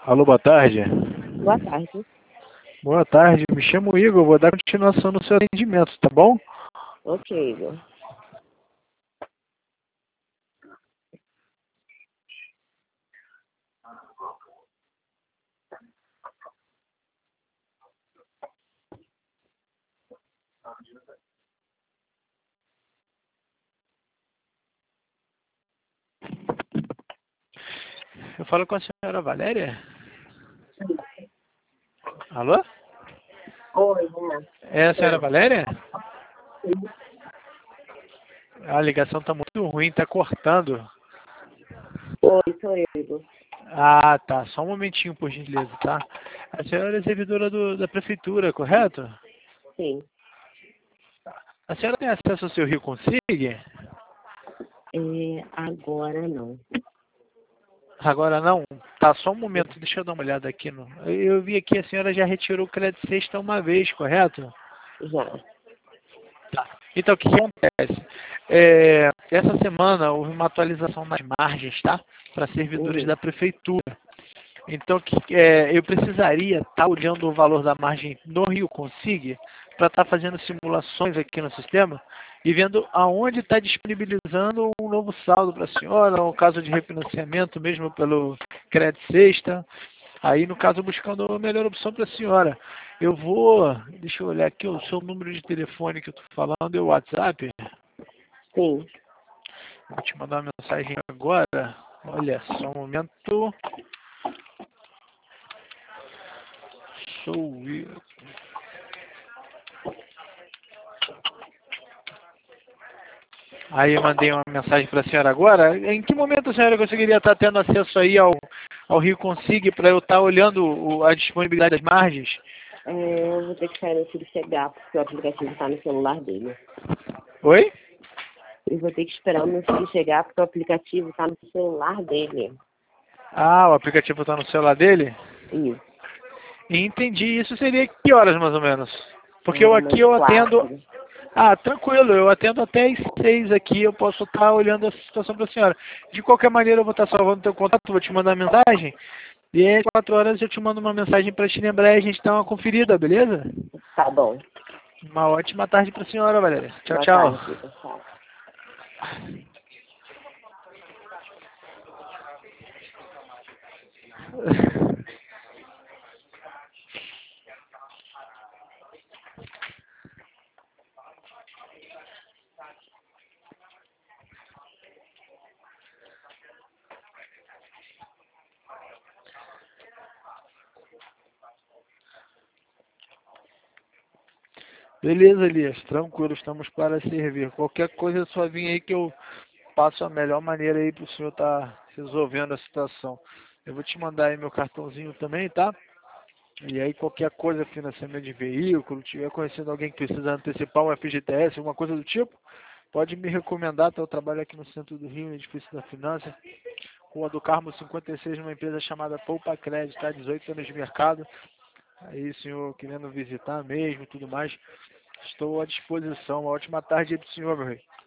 Alô, boa tarde. Boa tarde. Boa tarde, me chamo Igor, vou dar continuação no seu atendimento, tá bom? Ok, Igor. Eu falo com a senhora Valéria? Alô? Oi, Renato. É a senhora Valéria? A ligação tá muito ruim, tá cortando. Oi, sou eu, Igor. Ah, tá, só um momentinho, por gentileza, tá? A senhora é servidora da prefeitura, correto? Sim. A senhora tem acesso ao seu Rio Consigue? Agora não. Agora não? Tá, só um momento, deixa eu dar uma olhada aqui. Eu vi aqui, a senhora já retirou o crédito sexta uma vez, correto? Já. Tá. Então, o que acontece? Essa semana houve uma atualização nas margens, tá? Para servidores da prefeitura. Então, eu precisaria estar olhando o valor da margem no Rio Consigue para estar fazendo simulações aqui no sistema e vendo aonde está disponibilizando um novo saldo para a senhora, um caso de refinanciamento mesmo pelo crédito sexta. Aí, no caso, buscando a melhor opção para a senhora. Deixa eu olhar aqui, o seu número de telefone que eu estou falando é o WhatsApp. Sim. Vou te mandar uma mensagem agora. Olha só um momento. Sou eu. Aí eu mandei uma mensagem para a senhora agora. Em que momento a senhora conseguiria estar tendo acesso aí ao Rio Consigue para eu estar olhando a disponibilidade das margens? Eu vou ter que esperar meu filho chegar, porque o aplicativo está no celular dele. Oi? Eu vou ter que esperar o meu filho chegar, porque o aplicativo está no celular dele. Ah, o aplicativo está no celular dele? Isso. Entendi. Isso seria que horas mais ou menos? Porque Umas aqui eu atendo. 4. Ah, tranquilo, eu atendo até às 6 aqui, eu posso estar olhando a situação para a senhora. De qualquer maneira, eu vou estar salvando o teu contato, vou te mandar mensagem. E aí, às 4 horas eu te mando uma mensagem para te lembrar e a gente dar uma conferida, beleza? Tá bom. Uma ótima tarde para a senhora, Valéria. Tchau, Boa tchau. tarde, Igor. Tchau. Beleza, Elias. Tranquilo, estamos para servir. Qualquer coisa é só vir aí que eu passo a melhor maneira aí para o senhor estar resolvendo a situação. Eu vou te mandar aí meu cartãozinho também, tá? E aí qualquer coisa, financiamento de veículo, tiver conhecendo alguém que precisa antecipar um FGTS, alguma coisa do tipo, pode me recomendar, tá? Eu trabalho aqui no centro do Rio, no edifício da Finança, Rua do Carmo 56, numa empresa chamada Poupa Crédito, tá? 18 anos de mercado. Aí, senhor, querendo visitar mesmo e tudo mais, estou à disposição. Uma ótima tarde aí pro senhor, meu rei.